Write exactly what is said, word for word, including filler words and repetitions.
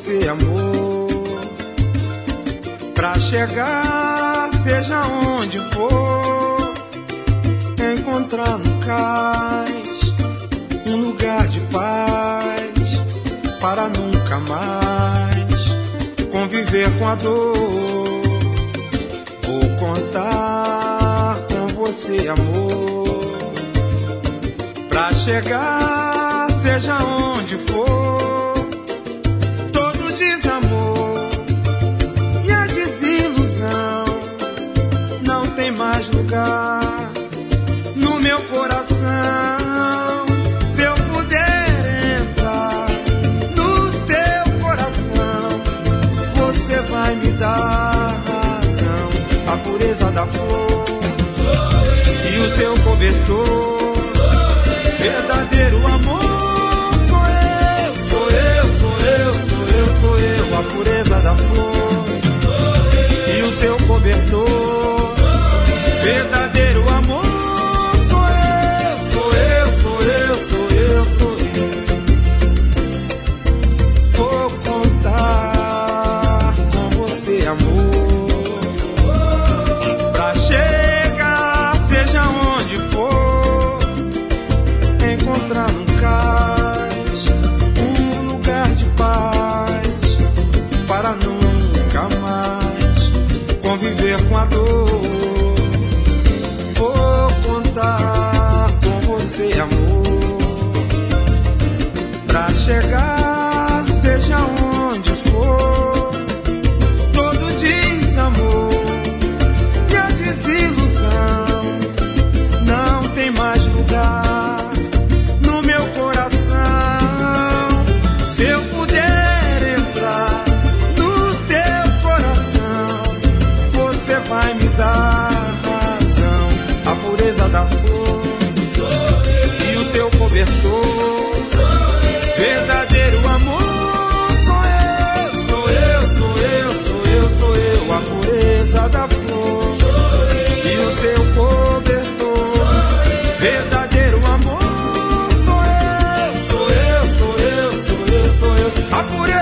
você, amor. Pra chegar, seja onde for, encontrar no cais um lugar de paz, para nunca mais conviver com a dor. Vou contar com você, amor. Pra chegar, seja onde for, todo desamor e a desilusão não tem mais lugar no meu coração. Se eu puder entrar no teu coração, você vai me dar razão. A pureza da flor e o teu cobertor, verdadeiro amor sou eu, sou eu, sou eu, sou eu, sou eu. A pureza da flor e o teu cobertor, verdadeiro amor sou eu, sou eu, sou eu, sou eu, sou eu. Vou contar com você, amor. Pra chegar, seja onde for, encontrar num cais um lugar de paz, para nunca mais conviver com a dor. Vou contar com você, amor. Pra chegar, seja onde for, todo desamor e a desilusão não tem mais lugar no meu coração. Se eu puder entrar no teu coração, você vai me dar razão. A pureza da flor e o teu cobertor, verdadeiro amor sou eu, sou eu, sou eu, sou eu, sou eu. A pureza da flor e o teu cobertor, verdadeiro amor sou eu, sou eu, sou eu, sou eu, sou eu. A pureza